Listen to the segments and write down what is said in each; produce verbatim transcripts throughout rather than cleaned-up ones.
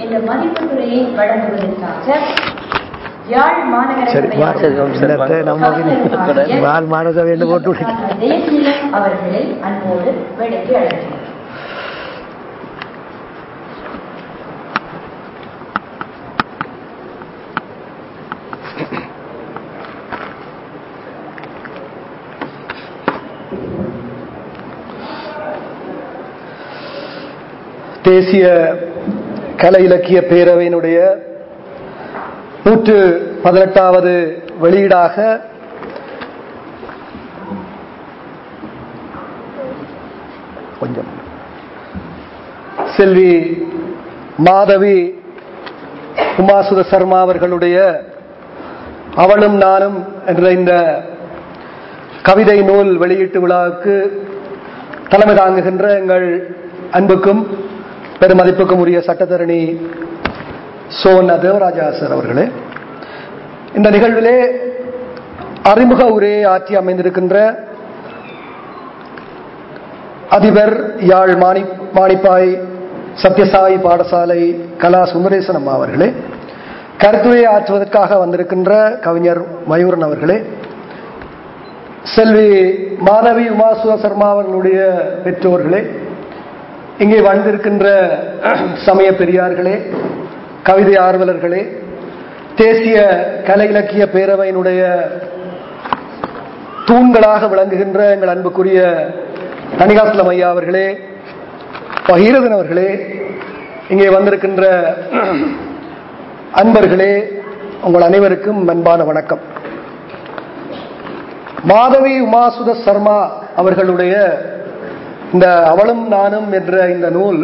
இந்த மதிப்புத்துறையை வழங்குவதற்காக யாழ் மாநகர அவர்களை அன்போடு வேலைக்கு அழைக்கிறேன். தேசிய கலை இலக்கிய பேரவையினுடைய நூற்று பதினெட்டாவது வெளியீடாக கொஞ்சம் செல்வி மாதவி உமாசுத சர்மா அவர்களுடைய அவளும் நானும் என்ற இந்த கவிதை நூல் வெளியீட்டு விழாவுக்கு தலைமை தாங்குகின்ற எங்கள் அன்புக்கும் பெருமதிப்புக்கும் உரிய சட்டத்தரணி சோன் தேவராஜா சார் அவர்களே, இந்த நிகழ்விலே அறிமுக உரையை ஆற்றி அமைந்திருக்கின்ற அதிபர் யாழ் மாணி மாணிப்பாய் சத்யசாயி பாடசாலை கலா சுந்தரேசன் அம்மா அவர்களே, கருத்துரையை ஆற்றுவதற்காக வந்திருக்கின்ற கவிஞர் மயூரன் அவர்களே, செல்வி மாதவி உமாசுத சர்மா அவர்களுடைய பெற்றோர்களே, இங்கே வாழ்ந்திருக்கின்ற சமய பெரியார்களே, கவிதை ஆர்வலர்களே, தேசிய கலை இலக்கிய பேரவையினுடைய தூண்களாக விளங்குகின்ற எங்கள் அன்புக்குரிய தணிகாசலம் ஐயா அவர்களே, பகீரதன் அவர்களே, இங்கே வந்திருக்கின்ற அன்பர்களே, உங்கள் அனைவருக்கும் அன்பான வணக்கம். மாதவி உமாசுத சர்மா அவர்களுடைய இந்த அவளும் நானும் என்ற இந்த நூல்,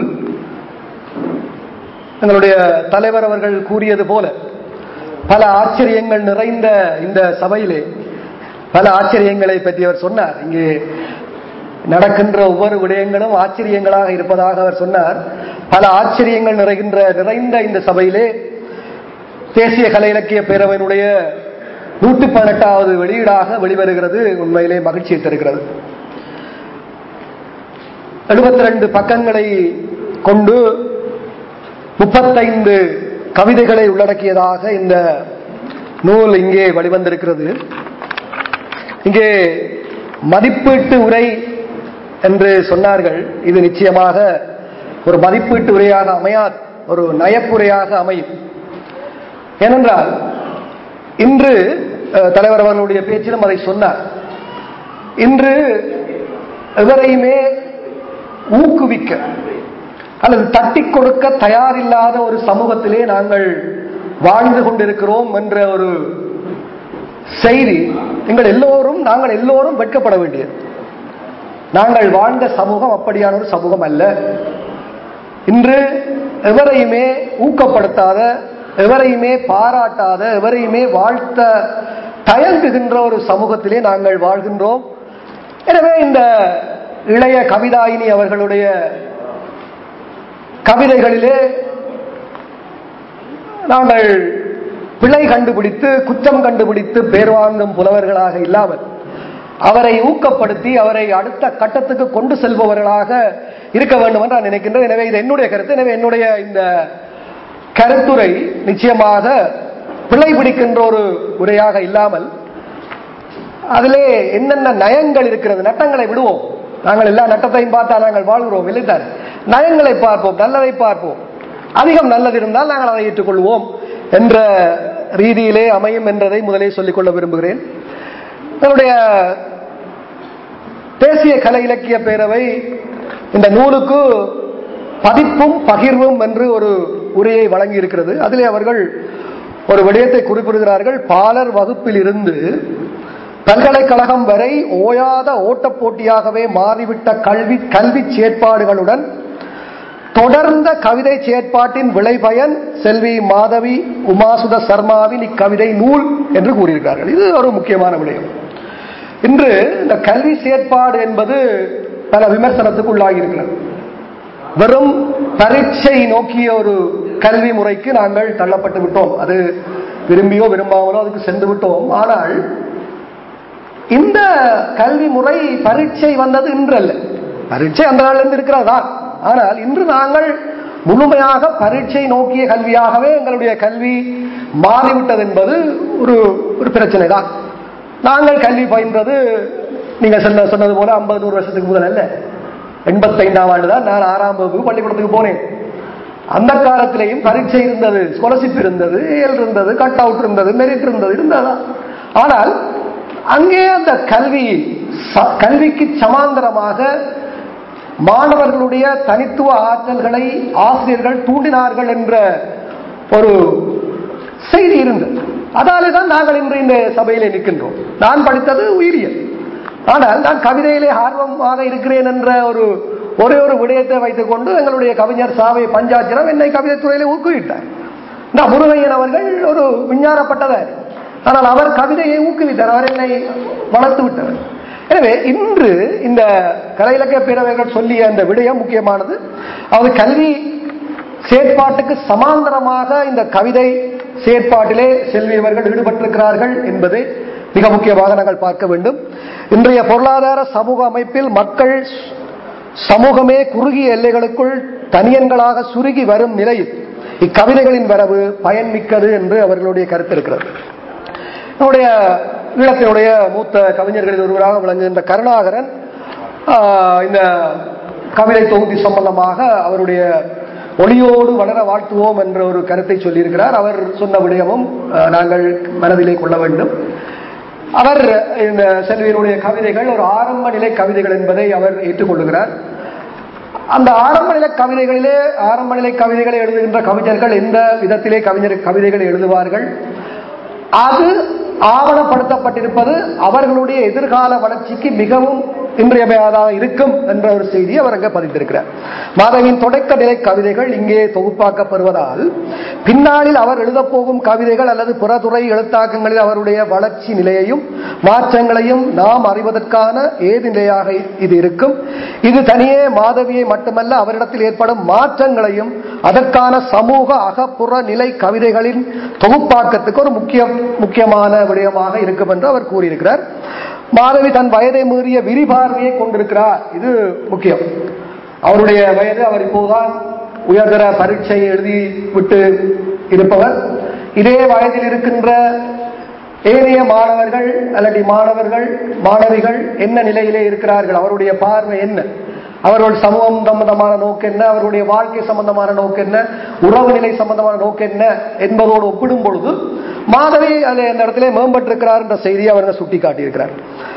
எங்களுடைய தலைவர் அவர்கள் கூறியது போல பல ஆச்சரியங்கள் நிறைந்த இந்த சபையிலே பல ஆச்சரியங்களை பற்றி அவர் சொன்னார். இங்கே நடக்கின்ற ஒவ்வொரு விடயங்களும் ஆச்சரியங்களாக இருப்பதாக அவர் சொன்னார். பல ஆச்சரியங்கள் நிறைகின்ற நிறைந்த இந்த சபையிலே தேசிய கலை இலக்கிய பேரவையினுடைய நூற்றி பதினெட்டாவது வெளியீடாக வெளிவருகிறது. உண்மையிலே மகிழ்ச்சியை தருகிறது. எழுபத்தி ரெண்டு பக்கங்களை கொண்டு முப்பத்தைந்து கவிதைகளை உள்ளடக்கியதாக இந்த நூல் இங்கே வெளிவந்திருக்கிறது. இங்கே மதிப்பீட்டு உரை என்று சொன்னார்கள். இது நிச்சயமாக ஒரு மதிப்பீட்டு உரையாக அமையாது, ஒரு நயப்புரையாக அமையும். ஏனென்றால் இன்று தலைவர் அவர்களுடைய பேச்சிலும் அதை சொன்னார். இன்று எவரையுமே ஊக்குவிக்க அல்லது தட்டி கொடுக்க தயாரில்லாத ஒரு சமூகத்திலே நாங்கள் வாழ்ந்து கொண்டிருக்கிறோம் என்ற ஒரு செய்தி எங்கள் எல்லோரும் நாங்கள் எல்லோரும் வெட்கப்பட வேண்டியது. நாங்கள் வாழ்ந்த சமூகம் அப்படியான ஒரு சமூகம் அல்ல. இன்று எவரையுமே ஊக்கப்படுத்தாத, எவரையுமே பாராட்டாத, எவரையுமே வாழ்த்த தயங்குகின்ற ஒரு சமூகத்திலே நாங்கள் வாழ்கின்றோம். எனவே இந்த இளைய கவிதாயினி அவர்களுடைய கவிதைகளிலே நாங்கள் பிழை கண்டுபிடித்து குற்றம் கண்டுபிடித்து பேர் வாங்கும் புலவர்களாக இல்லாமல் அவரை ஊக்கப்படுத்தி அவரை அடுத்த கட்டத்துக்கு கொண்டு செல்பவர்களாக இருக்க வேண்டும் என்று நான் நினைக்கின்றேன். எனவே இது என்னுடைய கருத்து. எனவே என்னுடைய இந்த கருத்துரை நிச்சயமாக பிழை பிடிக்கின்ற ஒரு உரையாக இல்லாமல் அதிலே என்னென்ன நயங்கள் இருக்கிறது, நட்டங்களை விடுவோம். நாங்கள் எல்லா நட்டத்தையும் பார்த்தா நாங்கள் வாழ்கிறோம் இல்லைத்தான். நயங்களை பார்ப்போம், நல்லதை பார்ப்போம். அதிகம் நல்லது இருந்தால் நாங்கள் அதை ஏற்றுக்கொள்வோம் என்ற ரீதியிலே அமையும் என்றதை முதலே சொல்லிக்கொள்ள விரும்புகிறேன். நம்முடைய தேசிய கலை இலக்கிய பேரவை இந்த நூலுக்கு பதிப்பும் பகிர்வும் என்று ஒரு உரையை வழங்கி இருக்கிறது. அதிலே அவர்கள் ஒரு விடயத்தை குறிப்பிடுகிறார்கள். பாலர் வகுப்பில் இருந்து பல்கலைக்கழகம் வரை ஓயாத ஓட்டப் போட்டியாகவே மாறிவிட்ட கல்வி கல்வி செயற்பாடுகளுடன் தொடர்ந்த கவிதை செயற்பாட்டின் விளைபயன் செல்வி மாதவி உமாசுத சர்மாவின் இக்கவிதை நூல் என்று கூறியிருக்கிறார்கள். இது ஒரு முக்கியமான விடயம். இன்று இந்த கல்வி செயற்பாடு என்பது பல விமர்சனத்துக்கு உள்ளாகி இருக்கிறது. வெறும் பரீட்சை நோக்கிய ஒரு கல்வி முறைக்கு நாங்கள் தள்ளப்பட்டு விட்டோம். அது விரும்பியோ விரும்பாமலோ அதுக்கு சென்று விட்டோம். ஆனால் இந்த கல்வி முறை பரீட்சை வந்தது இன்று அல்ல. பரீட்சை அந்த நாளிலிருந்து இருக்கிறதா. ஆனால் இன்று நாங்கள் முழுமையாக பரீட்சை நோக்கிய கல்வியாகவே எங்களுடைய கல்வி மாறிவிட்டது என்பது ஒரு ஒரு பிரச்சனை தான். நாங்கள் கல்வி பயின்றது நீங்க சொன்ன சொன்னது போல ஐம்பது நூறு வருஷத்துக்கு முதல் அல்ல, எண்பத்தி ஐந்தாம் ஆண்டு தான் நான் ஆறாம் வகுப்பு பள்ளிக்கூடத்துக்கு போனேன். அந்த காலத்திலேயும் பரீட்சை இருந்தது, ஸ்காலர்ஷிப் இருந்தது, ஏல் இருந்தது, கட் அவுட் இருந்தது, மெரிட் இருந்தது இருந்ததா. ஆனால் அங்கே அந்த கல்வி கல்விக்கு சமாந்தரமாக மாணவர்களுடைய தனித்துவ ஆற்றல்களை ஆசிரியர்கள் தூண்டினார்கள் என்ற ஒரு செய்தி இருந்தது. அதாலே தான் நாங்கள் இன்று இந்த சபையிலே நிற்கின்றோம். நான் படித்தது உயிரியல், ஆனால் நான் கவிதையிலே ஆர்வமாக இருக்கிறேன் என்ற ஒரு ஒரே ஒரு விடயத்தை வைத்துக் கொண்டு எங்களுடைய கவிஞர் சாவை பஞ்சாட்சரம் என்னை கவிதை துறையிலே ஊக்குவித்தார். நான் முருகையன் அவர்கள் ஒரு விஞ்ஞானப்பட்டதார், ஆனால் அவர் கவிதையை ஊக்குவித்தார், அவர் என்னை வளர்த்து விட்டவர். எனவே இன்று இந்த கலை இலக்கிய பேரவைகள் சொல்லிய அந்த விடயம் முக்கியமானது. அதாவது கல்வி செயற்பாட்டுக்கு சமாந்தரமாக இந்த கவிதை செயற்பாட்டிலே செல்வியவர்கள் ஈடுபட்டிருக்கிறார்கள் என்பதை மிக முக்கியமாக நாங்கள் பார்க்க வேண்டும். இன்றைய பொருளாதார சமூக அமைப்பில் மக்கள் சமூகமே குறுகிய எல்லைகளுக்குள் தனியன்களாக சுருகி வரும் நிலையில் இக்கவிதைகளின் வரவு பயன்மிக்கது என்று அவர்களுடைய கருத்து இருக்கிறது. நம்முடைய ஈழத்தினுடைய மூத்த கவிஞர்களில் ஒருவராக விளங்குகின்ற கருணாகரன் இந்த கவிதை தொகுதி சம்பந்தமாக அவருடைய ஒளியோடு வளர வாழ்த்துவோம் என்ற ஒரு கருத்தை சொல்லியிருக்கிறார். அவர் சொன்ன விடயமும் நாங்கள் மனதிலே கொள்ள வேண்டும். அவர் இந்த செல்வியினுடைய கவிதைகள் ஒரு ஆரம்ப நிலை கவிதைகள் என்பதை அவர் ஏற்றுக்கொள்ளுகிறார். அந்த ஆரம்ப நிலை கவிதைகளிலே ஆரம்ப நிலை கவிதைகளை எழுதுகின்ற கவிஞர்கள் எந்த விதத்திலே கவிஞர் கவிதைகளை எழுதுவார்கள், அது ஆவணப்படுத்தப்பட்டிருப்பது அவர்களுடைய எதிர்கால வளர்ச்சிக்கு மிகவும் இன்றியமையாதாக இருக்கும் என்ற ஒரு செய்தியை அவர் அங்கே பதிந்திருக்கிறார். மாதவியின் தொடக்க நிலை கவிதைகள் இங்கே தொகுப்பாக்கப்படுவதால் பின்னாளில் அவர் எழுதப்போகும் கவிதைகள் அல்லது புறத்துறை எழுத்தாக்கங்களில் அவருடைய வளர்ச்சி நிலையையும் மாற்றங்களையும் நாம் அறிவதற்கான ஏது நிலையாக இது இருக்கும். இது தனியே மாதவியை மட்டுமல்ல, அவரிடத்தில் ஏற்படும் மாற்றங்களையும் அதற்கான சமூக அகப்புற நிலை கவிதைகளின் தொகுப்பாக்கத்துக்கு ஒரு முக்கிய முக்கியமான விடயமாக இருக்கும் என்று அவர் கூறியிருக்கிறார். மாதவி தன் வயதை மீறிய விரிபார்வையை கொண்டிருக்கிறார், இது முக்கியம். அவருடைய வயது, அவர் இப்போதுதான் உயர்தர பரீட்சையை எழுதி விட்டு இருப்பவர். இதே வயதில் இருக்கின்ற ஏனைய மாணவர்கள் அல்லது மாணவர்கள் மாணவிகள் என்ன நிலையிலே இருக்கிறார்கள், அவருடைய பார்வை என்ன, அவர்கள் சமூகம் சம்பந்தமான நோக்கு என்ன, அவர்களுடைய வாழ்க்கை சம்பந்தமான நோக்கு என்ன, உறவு நிலை சம்பந்தமான நோக்கு என்ன என்பதோடு ஒப்பிடும் பொழுது மாதவி அந்த இடத்திலே மேம்பட்டிருக்கிறார் என்ற செய்தியை அவர்கள் சுட்டி காட்டியிருக்கிறார்.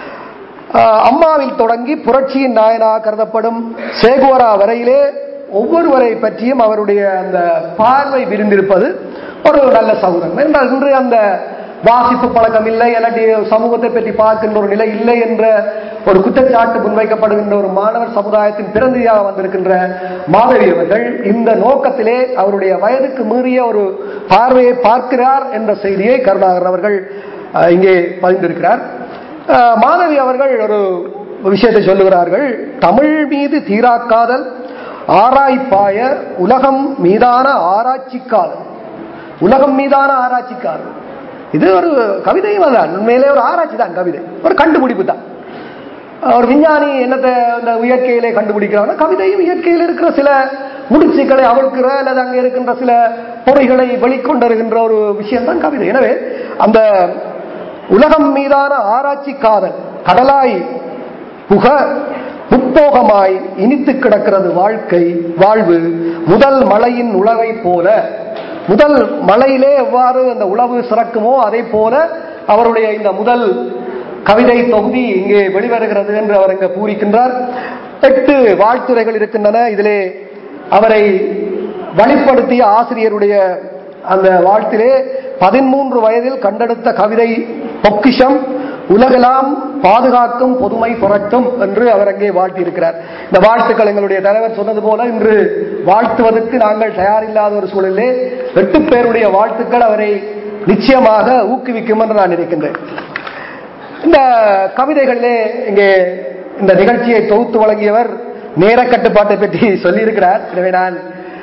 அம்மாவில் தொடங்கி புரட்சியின் நாயனாக கருதப்படும் சேகுவரா வரையிலே ஒவ்வொருவரை பற்றியும் அவருடைய அந்த பார்வை விரிந்திருப்பது ஒரு நல்ல சகோதரன் என்றால் இன்று அந்த வாசிப்பு பழக்கம் இல்லை, இல்லாட்டி சமூகத்தை பற்றி பார்க்கின்ற ஒரு நிலை இல்லை என்ற ஒரு குற்றச்சாட்டு முன்வைக்கப்படுகின்ற ஒரு மாணவர் சமுதாயத்தின் பிரதிநிதியாக வந்திருக்கின்ற மாதவி அவர்கள் இந்த நோக்கத்திலே அவருடைய வயதுக்கு மீறிய ஒரு பார்வையை பார்க்கிறார் என்ற செய்தியை கருணாகரன் அவர்கள் இங்கே பதிந்திருக்கிறார். மாதவி அவர்கள் ஒரு விஷயத்தை சொல்லுகிறார்கள். தமிழ் மீது தீராக்காதல் ஆராய்ப்பாய உலகம் மீதான ஆராய்ச்சிக்காதல். உலகம் மீதான ஆராய்ச்சிக்காதல் இது ஒரு கவிதையும் தான், உண்மையிலே ஒரு ஆராய்ச்சி தான், கவிதை ஒரு கண்டுபிடிப்பு தான். ஒரு விஞ்ஞானி என்னத்தை அந்த இயற்கையிலே கண்டுபிடிக்கிறாங்கன்னா கவிதையும் இயற்கையில் இருக்கிற சில முடிச்சுக்களை அவிழ்க்கிற அல்லது அங்கே இருக்கின்ற சில பொறைகளை வெளிக்கொண்டிருக்கின்ற ஒரு விஷயம் தான் கவிதை. எனவே அந்த உலகம் மீதான ஆராய்ச்சி காதல் கடலாய் புக முப்போகமாய் இனித்து கிடக்கிறது வாழ்க்கை வாழ்வு முதல் மழையின் உழவை போல. முதல் மழையிலே எவ்வாறு அந்த உழவு சிறக்குமோ அதே போல அவருடைய இந்த முதல் கவிதை தொகுதி இங்கே வெளிவருகிறது என்று அவர் இங்கே கூறிக்கின்றார். எட்டு வாழ்த்துரைகள் இருக்கின்றன. இதிலே அவரை வழிப்படுத்திய ஆசிரியருடைய அந்த வாழ்த்திலே பதிமூன்று வயதில் கண்டெடுத்த கவிதை பொக்கிஷம் உலகெல்லாம் பாதுகாக்கும் பொதுமை புரட்டும் என்று அவர் அங்கே வாழ்த்தியிருக்கிறார். இந்த வாழ்த்துக்கள் எங்களுடைய தலைவர் சொன்னது போல இன்று வாழ்த்துவதற்கு நாங்கள் தயாரில்லாத ஒரு சூழலிலே எட்டு பேருடைய வாழ்த்துக்கள் அவரை நிச்சயமாக ஊக்குவிக்கும் என்று நான் நினைக்கின்றேன். இந்த கவிதைகளிலே இங்கே இந்த நிகழ்ச்சியை தொகுத்து வழங்கியவர் நேர கட்டுப்பாட்டை பற்றி சொல்லியிருக்கிறார். எனவே நான்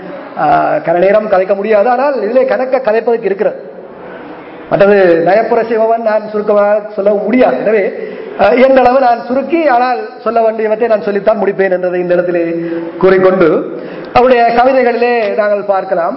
கன நேரம் கதைக்க முடியாது, ஆனால் இதிலே கணக்க கதைப்பதற்கு இருக்கிறது. மற்றது நயப்புற சிவவன் நான் சுருக்கமாக சொல்ல முடியாது. எனவே என்றளவு நான் சுருக்கி, ஆனால் சொல்ல வேண்டியவற்றை நான் சொல்லித்தான் முடிப்பேன் என்றதை இந்த இடத்திலே கூறிக்கொண்டு அவருடைய கவிதைகளிலே நாங்கள் பார்க்கலாம்.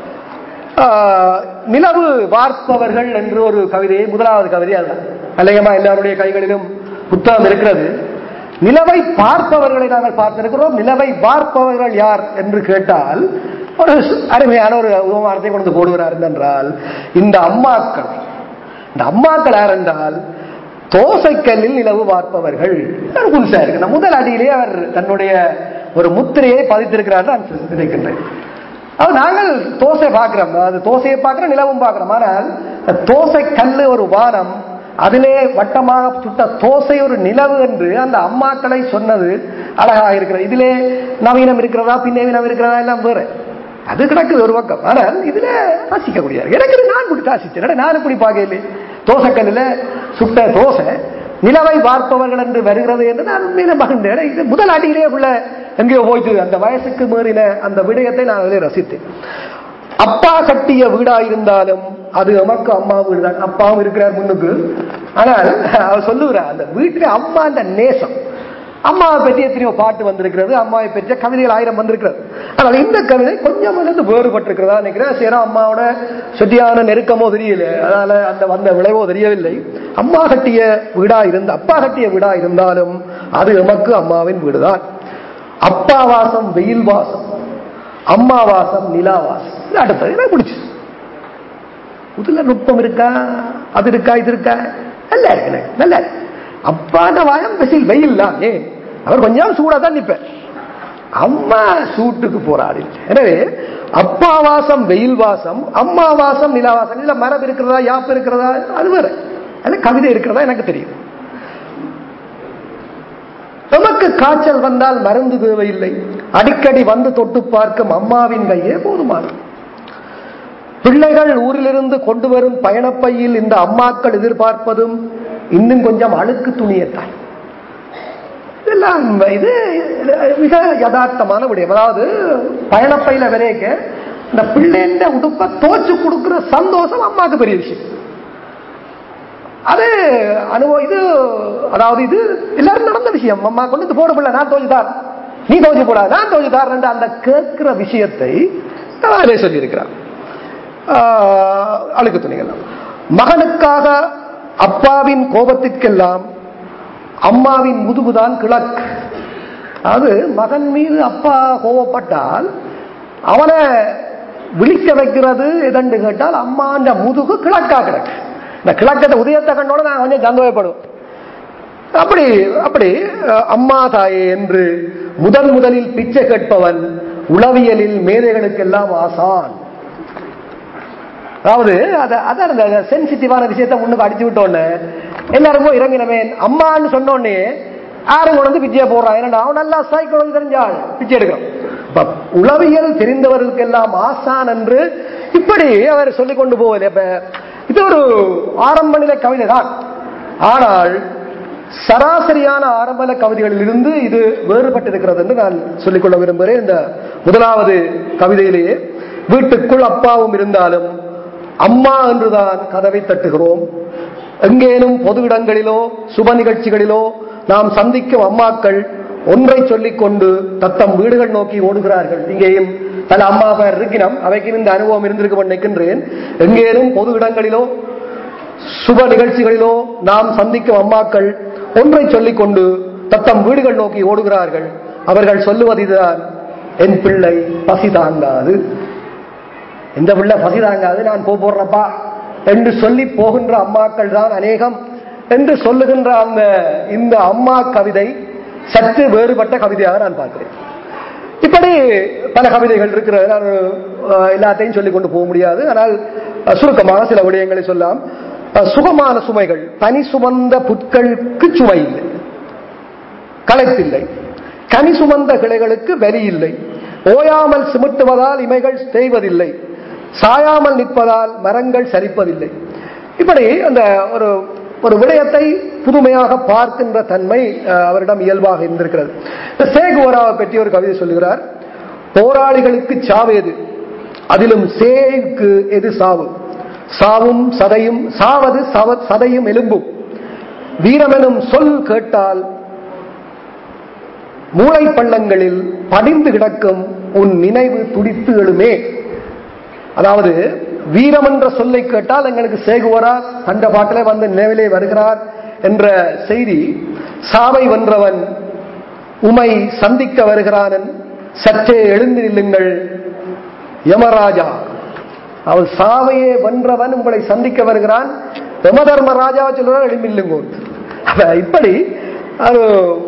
நிலவு வார்ப்பவர்கள் என்று ஒரு கவிதையை, முதலாவது கவிதை அதுதான். அநேகமா எல்லாருடைய கைகளிலும் புத்தகம் இருக்கிறது. நிலவை பார்ப்பவர்களை நாங்கள் பார்த்திருக்கிறோம். நிலவை பார்ப்பவர்கள் யார் என்று கேட்டால் ஒரு அருமையான ஒரு உபமானத்தை கொண்டு போடுகிறார். என்றால் இந்த அம்மாக்கள், இந்த அம்மாக்கள் யார் என்றால் தோசைக்கல்லில் நிலவு பார்ப்பவர்கள். புதுசா இருக்கு. முதல் அடியிலே அவர் தன்னுடைய ஒரு முத்திரையை பதித்திருக்கிறார் நான் நினைக்கின்றேன். நாங்கள் தோசை பார்க்கிறோம், அது தோசையை பார்க்கிறோம், நிலவும் பார்க்கிறோம். ஆனால் தோசை கல்லு ஒரு வானம், அதிலே வட்டமாக சுட்ட தோசை ஒரு நிலவு என்று அந்த அம்மாக்களை சொன்னது அழகாக இருக்கிறது. இதிலே நவீனம் இருக்கிறதா பின்னவீனம் இருக்கிறதா எல்லாம் வேற, அது கிடக்குது ஒரு பக்கம். ஆனால் இதுல ரசிக்கக்கூடிய எனக்கு நான் இப்படி ரசிச்சேன். நான் இப்படி பார்க்கல, தோசைக்கல்லில் சுட்ட தோசை நிலவை பார்ப்பவர்கள் என்று வருகிறது என்று நான் உண்மையில மகிழ்ந்தேன். இது முதல் அடியிலே உள்ள எங்கேயோ போயிட்டு அந்த வயசுக்கு மீறின அந்த விடயத்தை நான் அதிலே ரசித்தேன். அப்பா கட்டிய வீடா இருந்தாலும் அது நமக்கு அம்மா வீடு தான். அப்பாவும் இருக்கிறார் முன்னுக்கு. ஆனால் அவர் சொல்லுகிறார் அந்த வீட்டில் அம்மா அந்த நேசம். அம்மாவை பற்றி எத்தனையோ பாட்டு வந்திருக்கிறது, அம்மாவை பற்றிய கவிதைகள் ஆயிரம் வந்திருக்கிறது. ஆனால் இந்த கவிதை கொஞ்சம் வந்து வேறுபட்டிருக்கிறதா நினைக்கிறேன். சரி, அம்மாவோட சொத்தியான நெருக்கமோ தெரியல, அதனால அந்த வந்த விளைவோ தெரியவில்லை. அம்மா கட்டிய வீடா இருந்த அப்பா கட்டிய வீடா இருந்தாலும் அது நமக்கு அம்மாவின் வீடுதான். அப்பா வாசம் வெயில் வாசம், அம்மா வாசம் நிலா வாசம். அடுத்தது எனக்கு பிடிச்சு. புதுல நுட்பம் இருக்கா, அது இருக்கா, இது இருக்கா, நல்லா இருக்கு, நல்லா இருக்கு. அப்பான வாயம் வெயில் வெயில் தான். ஏன் அவர் கொஞ்சம் சூடா தான் நிற்பேன், அம்மா சூட்டுக்கு போராடி. எனவே அப்பா வாசம் வெயில் வாசம், அம்மா வாசம் நிலா வாசம். இதுல மரம் இருக்கிறதா, யாப்பு இருக்கிறதா, அது வேற. அதுல கவிதை இருக்கிறதா எனக்கு தெரியும். நமக்கு காய்ச்சல் வந்தால் மருந்து தேவையில்லை, அடிக்கடி வந்து தொட்டு பார்க்கும் அம்மாவின் கையே போதுமானது. பிள்ளைகள் ஊரிலிருந்து கொண்டு வரும் பயணப்பையில் இந்த அம்மாக்கள் எதிர்பார்ப்பதும் இன்னும் கொஞ்சம் அழுக்கு துணியத்தான். இதெல்லாம் இது மிக யதார்த்தமான விடயம். அதாவது பயணப்பையில விரைக்க இந்த பிள்ளைன்ற உடுப்பை தோச்சு கொடுக்கிற சந்தோஷம் அம்மாவுக்கு பெரிய விஷயம். அது அனுபவம். இது அதாவது இது எல்லாரும் நடந்த விஷயம். அம்மா கொண்டு போட பிள்ளை, நான் தோச்சுதார், நீ தோச்சு போடாது, நான் தோச்சுதார் என்று அந்த கேட்கிற விஷயத்தை அதே சொல்லியிருக்கிறார். அழுக்கு துணிகள் மகனுக்காக அப்பாவின் கோபத்திற்கெல்லாம் அம்மாவின் முதுகுதான் கிழக்கு. அது மகன் மீது அப்பா கோபப்பட்டால் அவனை விழிக்க வைக்கிறது எதண்டு கேட்டால் அம்மாண்ட முதுகு கிழக்கா கிடக்கு. இந்த கிழக்கத்தை உதயத்தை கண்டோட நான் கொஞ்சம் சந்தோஷப்படுவேன். அப்படி அப்படி அம்மா தாயே என்று முதன் முதலில் பிச்சை கேட்பவன் உளவியலில் மேதைகளுக்கெல்லாம் ஆசான். அதாவது அதான் சென்சிட்டிவான விஷயத்தை முன்னுக்கு அடிச்சு விட்டோன்னு எல்லாருமோ இறங்கினமே அம்மான்னு சொன்னோடனே யாரும் கொண்டு பிச்சையை போடுறான். ஏன்னா அவன் நல்லா சைக்கிள் தெரிஞ்சாள் பிச்சை எடுக்கிறான். உளவியல் தெரிந்தவர்களுக்கெல்லாம் ஆசான் என்று இப்படி அவர் சொல்லிக் கொண்டு போவதில்லை. இப்ப இது ஒரு ஆரம்ப நிலை கவிதை தான். ஆனால் சராசரியான ஆரம்ப நிலை கவிதைகளில் இருந்து இது வேறுபட்டிருக்கிறது என்று நான் சொல்லிக்கொள்ள விரும்புகிறேன். இந்த முதலாவது கவிதையிலேயே வீட்டுக்குள் அப்பாவும் இருந்தாலும் அம்மா என்றுதான் கதவை தட்டுகிறோம். எங்கேனும் பொது இடங்களிலோ சுப நிகழ்ச்சிகளிலோ நாம் சந்திக்கும் அம்மாக்கள் ஒன்றை சொல்லிக் கொண்டு தத்தம் வீடுகள் நோக்கி ஓடுகிறார்கள். இங்கேயும் பல அம்மா பேர் இருக்கிறோம், அவைக்கு இந்த அனுபவம் இருந்திருக்கும் நினைக்கின்றேன். எங்கேனும் பொது இடங்களிலோ சுப நிகழ்ச்சிகளிலோ நாம் சந்திக்கும் அம்மாக்கள் ஒன்றை சொல்லிக் கொண்டு தத்தம் வீடுகள் நோக்கி ஓடுகிறார்கள். அவர்கள் சொல்லுவது இதுதான், என் பிள்ளை பசி தாங்காது, இந்த பிள்ளை பசி தாங்காது, நான் போடுறப்பா என்று சொல்லி போகின்ற அம்மாக்கள் தான் அநேகம் என்று சொல்லுகின்ற அந்த இந்த அம்மா கவிதை சற்று வேறுபட்ட கவிதையாக நான் பார்க்கிறேன். இப்படி பல கவிதைகள் இருக்கிறது. நான் எல்லாத்தையும் சொல்லிக் கொண்டு போக முடியாது. ஆனால் சுருக்கமாக சில விடயங்களை சொல்லலாம். சுகமான சுமைகள், தனி சுமந்த புட்களுக்கு சுமை இல்லை, களைப்பில்லை. கனி சுமந்த கிளைகளுக்கு வலி இல்லை. ஓயாமல் சிமிட்டுவதால் இமைகள் தேய்வதில்லை. சாயாமல் நிற்பதால் மரங்கள் சரிப்பதில்லை. இப்படி அந்த ஒரு ஒரு விடயத்தை புதுமையாக பார்க்கின்ற தன்மை அவரிடம் இயல்பாக இருந்திருக்கிறது. சேகுவராவை பற்றி ஒரு கவிதை சொல்லுகிறார். போராளிகளுக்கு சாவேது, அதிலும் சேக்கு எது சாவு, சாவும் சதையும் சாவது சதையும் எலும்பும், வீரமெனும் சொல் கேட்டால் மூளை பள்ளங்களில் படிந்து கிடக்கும் உன் நினைவு துடித்து எழுமே. அதாவது வீரம் என்ற சொல்லை கேட்டால் எங்களுக்கு சேகுவரா அந்த பாட்டிலே வந்து நினைவிலே வருகிறார் என்ற செய்தி. சாவை வென்றவன் உமை சந்திக்க வருகிறான், சற்றே எழுந்து நில்லுங்கள் யமராஜா. அவள் சாவையே வென்றவன் உங்களை சந்திக்க வருகிறான், யமதர்மராஜா சொல்றார் எழும்பில்லுங்கோ. இப்படி அது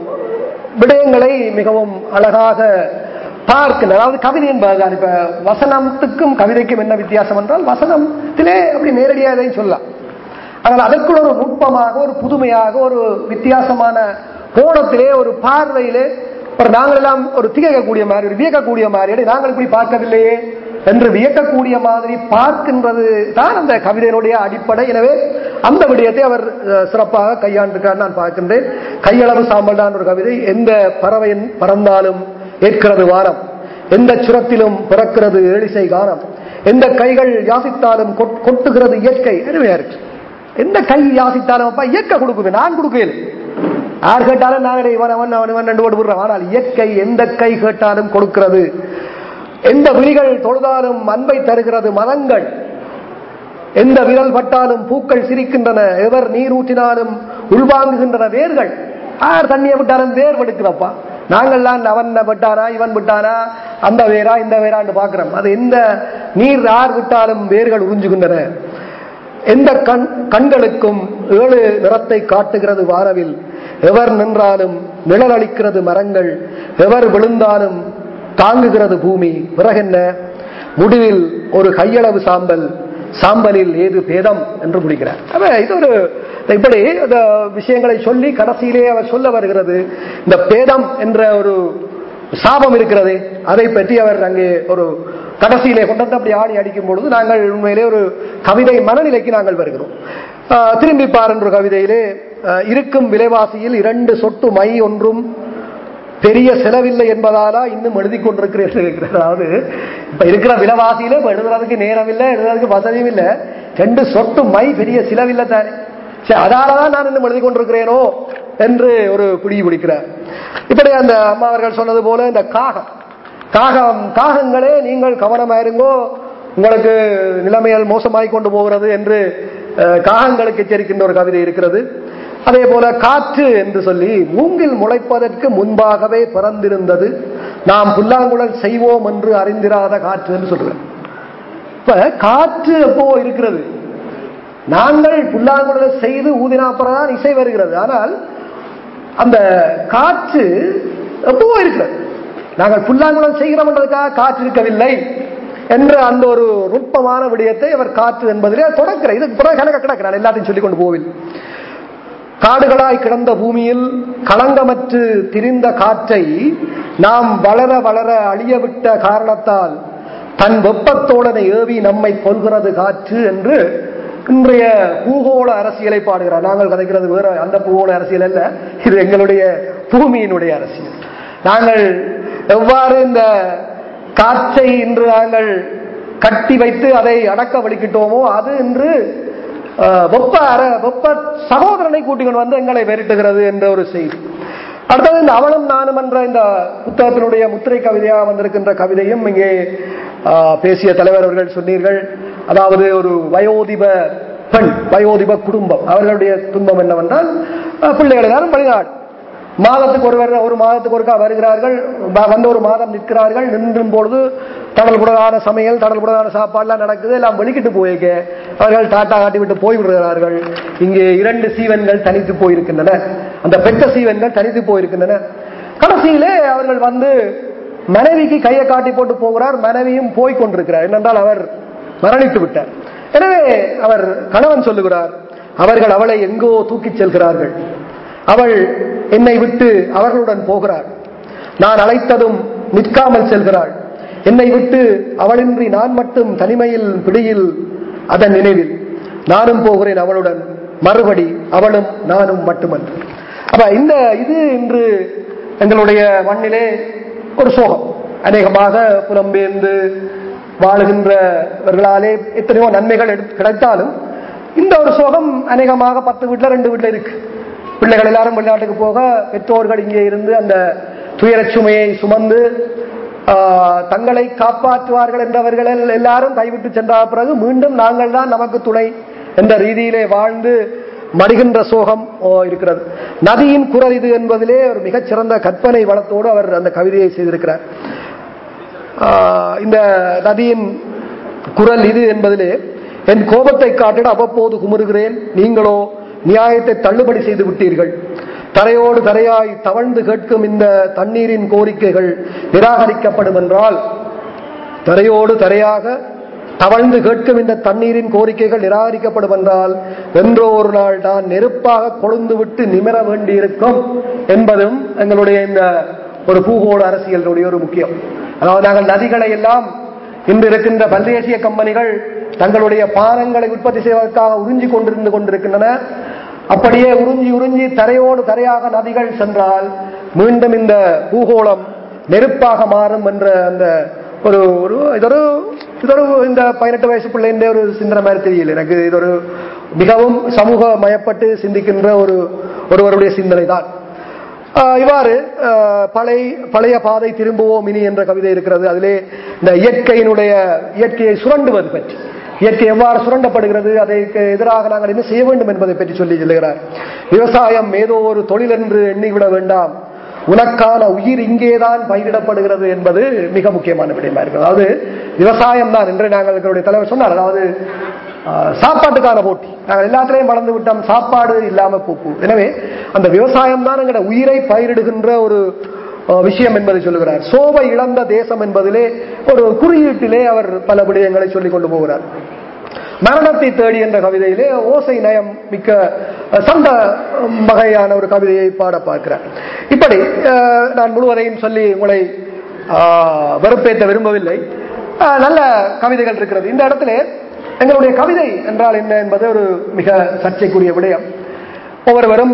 விடயங்களை மிகவும் அழகாக பார்க்க. அதாவது கவிதை என்பதுதான். இப்ப வசனத்துக்கும் கவிதைக்கும் என்ன வித்தியாசம் என்றால், வசனத்திலே அப்படி நேரடியாக எதையும் சொல்லலாம். ஆனால் அதற்குள்ள ஒரு நுட்பமாக, ஒரு புதுமையாக, ஒரு வித்தியாசமான கோணத்திலே, ஒரு பார்வையிலே ஒரு நாங்கள் எல்லாம் ஒரு திகைக்கக்கூடிய மாதிரி, ஒரு வியக்கக்கூடிய மாதிரி, நாங்கள் இப்படி பார்க்கவில்லையே என்று வியக்கக்கூடிய மாதிரி பார்க்கின்றது தான் அந்த கவிதையினுடைய அடிப்படை. எனவே அந்த விடயத்தை அவர் சிறப்பாக கையாண்டிருக்கார் நான் பார்க்கின்றேன். கையளவு சாம்பல் தான் ஒரு கவிதை. எந்த பறவையின் பறந்தாலும் ஏற்கிறது வானம், எந்த சுரத்திலும் பிறக்கிறது ஏழிசை கானம், எந்த கைகள் யாசித்தாலும் கொட்டுகிறது இயற்கை. அருமையா இருக்கு. எந்த கை யாசித்தாலும் அப்பா இயற்கை கொடுக்குவேன், நான் கொடுக்கல. யார் கேட்டாலும் நான் ரெண்டு ஓடு விடுறேன். ஆனால் இயற்கை எந்த கை கேட்டாலும் கொடுக்கிறது. எந்த விழிகள் தொழுதாலும் அன்பை தருகிறது மதங்கள், எந்த விரல் பட்டாலும் பூக்கள் சிரிக்கின்றன, எவர் நீர் ஊற்றினாலும் உள்வாங்குகின்றன வேர்கள். யார் தண்ணியை விட்டாலும் வேர் வெடுக்கிறப்பா. நாங்கள்லாம் அவன் விட்டானா இவன் விட்டானா அந்த வேரா இந்த வேறான்னு பாக்குறோம். அது எந்த நீர் யார் விட்டாலும் வேர்கள் உறிஞ்சுகின்றன. எந்த கண் கண்களுக்கும் ஏழு நிறத்தை காட்டுகிறது வானவில், எவர் நின்றாலும் நிழல் அளிக்கிறது மரங்கள், எவர் விழுந்தாலும் தாங்குகிறது பூமி. பிறகென்ன முடிவில் ஒரு கையளவு சாம்பல், சாம்பலில் ஏது பேதம் என்று முடிக்கிறார். இது ஒரு இப்படி விஷயங்களை சொல்லி கடைசியிலே அவர் சொல்ல வருகிறது. இந்த பேதம் என்ற ஒரு சாபம் இருக்கிறது, அதை பற்றி அவர் அங்கே ஒரு கடைசியிலே கொண்டு அப்படி ஆணி அடிக்கும் பொழுது நாங்கள் உண்மையிலே ஒரு கவிதை மனநிலைக்கு நாங்கள் வருகிறோம். திரும்பி பார் என்ற கவிதையிலே இருக்கும் விலைவாசியில் இரண்டு சொட்டு மை ஒன்றும் பெரிய செலவில்லை என்பதாலா இன்னும் எழுதி கொண்டிருக்கிறேன். அதாவது இப்ப இருக்கிற விலைவாசியில இப்ப எழுதுறதுக்கு நேரம் இல்லை, எழுதுறதுக்கு வசதியும் இல்லை. ரெண்டு சொட்டு மை பெரிய செலவில்லை தானே, சரி அதாலதான் நான் இன்னும் எழுதி கொண்டிருக்கிறேனோ என்று ஒரு பிடி பிடிக்கிறார். இப்படி அந்த அம்மா அவர்கள் சொன்னது போல இந்த காகம் காகம் காகங்களே நீங்கள் கவனமாயிருங்கோ, உங்களுக்கு நிலைமைகள் மோசமாய் கொண்டு போகிறது என்று காகங்களுக்கு எச்சரிக்கின்ற ஒரு கவிதை இருக்கிறது. அதே போல காற்று என்று சொல்லி மூங்கில் முளைப்பதற்கு முன்பாகவே பிறந்திருந்தது, நாம் புல்லாங்குழல் செய்வோம் என்று அறிந்திராத காற்று என்று சொல்றேன். இப்ப காற்று எப்போ இருக்கிறது, நாங்கள் புல்லாங்குழலை செய்து ஊதினாப்பதான் இசை வருகிறது. ஆனால் அந்த காற்று எப்போ இருக்கிறது, நாங்கள் புல்லாங்குழல் செய்கிறோம்ன்றதுக்காக காற்று இருக்கவில்லை என்ற அந்த ஒரு நுட்பமான விடயத்தை அவர் காற்று என்பதிலே தொடக்கிற. இதுக்கு பிறகு கணக்க கிடக்க நான் எல்லாத்தையும் சொல்லிக் கொண்டு போவில். காடுகளாய் கிடந்த பூமியில் களங்கமற்று திரிந்த காற்றை நாம் வளர வளர அழியவிட்ட காரணத்தால் தன் வெப்பத்தோடனை ஏவி நம்மை கொள்கிறது காற்று என்று இன்றைய பூகோள அரசியலை பாடுகிறார். நாங்கள் கதைக்கிறது வேற அந்த பூகோள அரசியல் அல்ல, இது எங்களுடைய பூமியினுடைய அரசியல். நாங்கள் எவ்வாறு இந்த காற்றை இன்று நாங்கள் கட்டி வைத்து அதை அடக்க வலிக்கிட்டோமோ அது இன்று வெப்ப அற வெப்ப சகோதரனை கூட்டிக்கொண்டு வந்து எங்களை விரட்டுகிறது என்ற ஒரு செய்தி. அடுத்தது இந்த அவளும் நானும் என்ற இந்த புத்தகத்தினுடைய முத்திரை கவிதையாக வந்திருக்கின்ற கவிதையும் இங்கே பேசிய தலைவர் அவர்கள் சொன்னீர்கள். அதாவது ஒரு வயோதிப பெண், வயோதிப குடும்பம், அவர்களுடைய துன்பம் என்னவென்றால் பிள்ளைகள் எல்லாரும் வெளிநாடு, மாதத்துக்கு ஒரு ஒரு மாதத்துக்கு ஒருக்கா வருகிறார்கள், வந்து ஒரு மாதம் நிற்கிறார்கள். நின்றும் பொழுது தடல் புடலான சமையல், தடல் புடலான சாப்பாடுலாம் நடக்குது, எல்லாம் வெளிக்கிட்டு போயிருக்க அவர்கள் டாட்டா காட்டி விட்டு போய் விடுகிறார்கள். இங்கே இரண்டு சீவன்கள் தனித்து போயிருக்கின்றன, அந்த பெற்ற சீவன்கள் தனித்து போயிருக்கின்றன. கடைசியிலே அவர்கள் வந்து மனைவிக்கு கையை காட்டி போட்டு போகிறார், மனைவியும் போய் கொண்டிருக்கிறார். என்னென்றால் அவர் மரணித்து விட்டார். எனவே அவர் கணவன் சொல்லுகிறார், அவர்கள் அவளை எங்கோ தூக்கிச் செல்கிறார்கள், அவள் என்னை விட்டு அவர்களுடன் போகிறாள், நான் அழைத்ததும் நிற்காமல் செல்கிறாள், என்னை விட்டு அவளின்றி நான் மட்டும் தனிமையில் பிடியில் அதன் நினைவில் நானும் போகிறேன் அவளுடன், மறுபடி அவளும் நானும் மட்டுமன்று. அப்ப இந்த இது இன்று எங்களுடைய மண்ணிலே ஒரு சோகம். அநேகமாக புலம்பெயர்ந்து வாழுகின்றவர்களாலே எத்தனையோ நன்மைகள் கிடைத்தாலும் இந்த ஒரு சோகம் அநேகமாக பத்து வீட்டுல ரெண்டு வீட்டுல இருக்கு. பிள்ளைகள் எல்லாரும் வெளிநாட்டுக்கு போக பெற்றோர்கள் இங்கே இருந்து அந்த துயர சுமையை சுமந்து தங்களை காப்பாற்றுவார்கள் என்றவர்கள் எல்லாரும் கைவிட்டு சென்ற பிறகு மீண்டும் நாங்கள் தான் நமக்கு துணை என்ற ரீதியிலே வாழ்ந்து மடிகின்ற சோகம் இருக்கிறது. நதியின் குரல் இது என்பதிலே ஒரு மிகச்சிறந்த கற்பனை வளத்தோடு அவர் அந்த கவிதையை செய்திருக்கிறார். இந்த நதியின் குரல் இது என்பதிலே, என் கோபத்தை காட்டிட அவ்வப்போது குமுறுகிறேன், நீங்களோ நியாயத்தை தள்ளுபடி செய்து விட்டீர்கள். தரையோடு தரையாய் தவழ்ந்து கேட்கும் இந்த தண்ணீரின் கோரிக்கைகள் நிராகரிக்கப்படும் என்றால், தரையோடு தரையாக தவழ்ந்து கேட்கும் இந்த தண்ணீரின் கோரிக்கைகள் நிராகரிக்கப்படும் என்றால் என்றோ ஒரு நாள் தான் நெருப்பாக கொழுந்து விட்டு நிமிர வேண்டியிருக்கும் என்பதும் எங்களுடைய இந்த ஒரு பூகோள அரசியலுடைய ஒரு முக்கியம். அதாவது நாங்கள் நதிகளை எல்லாம் இன்று இருக்கின்ற பல்தேசிய கம்பெனிகள் தங்களுடைய பானங்களை உற்பத்தி செய்வதற்காக உறிஞ்சி கொண்டிருந்து கொண்டிருக்கின்றன. அப்படியே உறிஞ்சி உறிஞ்சி தரையோடு தரையாக நதிகள் சென்றால் மீண்டும் இந்த பூகோளம் நெருப்பாக மாறும் என்ற அந்த ஒரு இதொரு இதொரு இந்த பதினெட்டு வயசு பிள்ளைன்ற ஒரு சிந்தனை மாதிரி தெரியல எனக்கு. இது ஒரு மிகவும் சமூக மயப்பட்டு சிந்திக்கின்ற ஒரு ஒருவருடைய சிந்தனை தான். இவ்வாறு பழைய பழைய பாதை திரும்புவோம் இனி என்ற கவிதை இருக்கிறது. அதிலே இந்த இயற்கையினுடைய இயற்கையை சுரண்டுவது பற்றி, இயற்கை எவ்வாறு சுரண்டப்படுகிறது, அதற்கு எதிராக நாங்கள் என்ன செய்ய வேண்டும் என்பதை பற்றி சொல்லி சொல்லுகிறார். விவசாயம் ஏதோ ஒரு தொழில் என்று எண்ணிவிட வேண்டாம், உனக்கான உயிர் இங்கேதான் பயிரிடப்படுகிறது என்பது மிக முக்கியமான விடயமா இருக்கு. அதாவது விவசாயம் தான் என்று நாங்கள் எங்களுடைய தலைவர் சொன்னார். அதாவது சாப்பாட்டுக்கான போட்டி, நாங்கள் எல்லாத்திலையும் வளர்ந்து விட்டோம், சாப்பாடு இல்லாம போக்கு. எனவே அந்த விவசாயம் தான் எங்களோட உயிரை பயிரிடுகின்ற ஒரு விஷயம் என்பதை சொல்லுகிறார். சோபை இழந்த தேசம் என்பதிலே ஒரு குறியீட்டிலே அவர் பல விடயங்களை சொல்லிக் கொண்டு போகிறார். மரணத்தை தேடி என்ற கவிதையிலே ஓசை நயம் மிக்க சந்த வகையான ஒரு கவிதையை பாட பார்க்கிறார். இப்படி நான் முழுவதையும் சொல்லி உங்களை வெறுப்பேற்ற விரும்பவில்லை. நல்ல கவிதைகள் இருக்கிறது. இந்த இடத்துல எங்களுடைய கவிதை என்றால் என்ன என்பது ஒரு மிக சர்ச்சைக்குரிய விடயம். ஒவ்வொருவரும்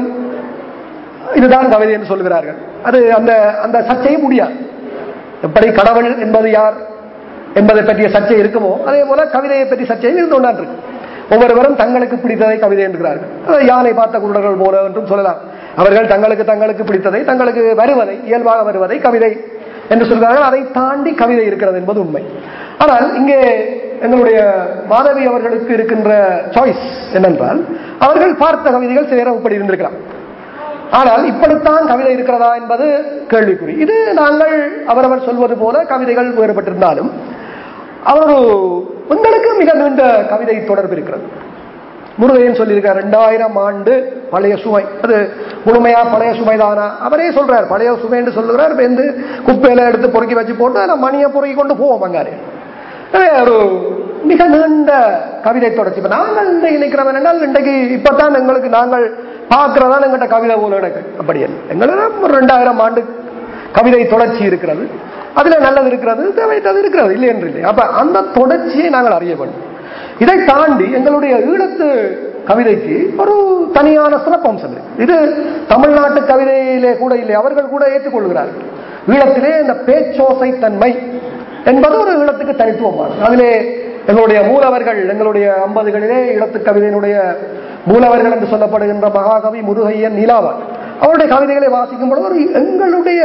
இதுதான் கவிதை என்று சொல்கிறார்கள். அது அந்த அந்த சர்ச்சையை முடியாது. எப்படி கடவுள் என்பது யார் என்பதை பற்றிய சர்ச்சை இருக்குமோ அதே போல கவிதையை பற்றி சர்ச்சையும் இருந்து கொண்டான் இருக்கு. ஒவ்வொருவரும் தங்களுக்கு பிடித்ததை கவிதை என்கிறார்கள். யானை பார்த்த குருடர்கள் போல என்றும் சொல்லலாம். அவர்கள் தங்களுக்கு தங்களுக்கு பிடித்ததை, தங்களுக்கு வருவதை, இயல்பாக வருவதை கவிதை என்று சொல்கிறார்கள். அதை தாண்டி கவிதை இருக்கிறது என்பது உண்மை. ஆனால் இங்கே எங்களுடைய மாதவி அவர்களுக்கு இருக்கின்ற சாய்ஸ் என்னென்றால், அவர்கள் பார்த்த கவிதைகள் சேர இப்படி இருந்திருக்கலாம். ஆனால் இப்படித்தான் கவிதை இருக்கிறதா என்பது கேள்விக்குறி. இது நாங்கள் அவரவர் சொல்வது போல கவிதைகள் வேறுபட்டிருந்தாலும் அவர் உங்களுக்கு மிக நீண்ட கவிதை தொடர்பு இருக்கிறது. முருகையன் சொல்லியிருக்கார், இரண்டாயிரம் ஆண்டு பழைய சுமை. அது முழுமையா பழைய சுமைதானா? அவரே சொல்றார் பழைய சுமை என்று சொல்லுகிறார். வெந்து குப்பையில எடுத்து பொறுக்கி வச்சு போட்டு அதை மணியை பொறுக்கி கொண்டு போவோம் அங்காரு. ஒரு மிக நீண்ட கவிதை தொடர்ச்சி. இப்ப நாங்கள் இன்றைக்கு நிற்கிறோம் என்றால் இன்றைக்கு இப்பதான் எங்களுக்கு நாங்கள் பார்க்கிறதா எங்கிட்ட கவிதை போல எனக்கு அப்படி இல்லை. எங்களிடம் ஒரு ரெண்டாயிரம் ஆண்டு கவிதை தொடர்ச்சி இருக்கிறது. அதுல நல்லது இருக்கிறது, தேவையற்றது இருக்கிறது, இல்லை என்று இல்லை. அப்ப அந்த தொடர்ச்சியை நாங்கள் அறிய வேண்டும். இதை தாண்டி எங்களுடைய ஈழத்து கவிதைக்கு ஒரு தனியான சிறப்பம்சம் இருக்கு. இது தமிழ்நாட்டு கவிதையிலே கூட இல்லை, அவர்கள் கூட ஏற்றுக்கொள்கிறார்கள். ஈழத்திலே இந்த பேச்சோசை தன்மை என்பது ஒரு ஈழத்துக்கு தனித்துவமானது. அதிலே எங்களுடைய மூலவர்கள், எங்களுடைய ஐம்பதுகளிலே ஈழத்து கவிதையினுடைய மூலவர்கள் என்று சொல்லப்படுகின்ற மகாகவி முருகையன் நீலாவன் அவருடைய கவிதைகளை வாசிக்கும் பொழுது ஒரு எங்களுடைய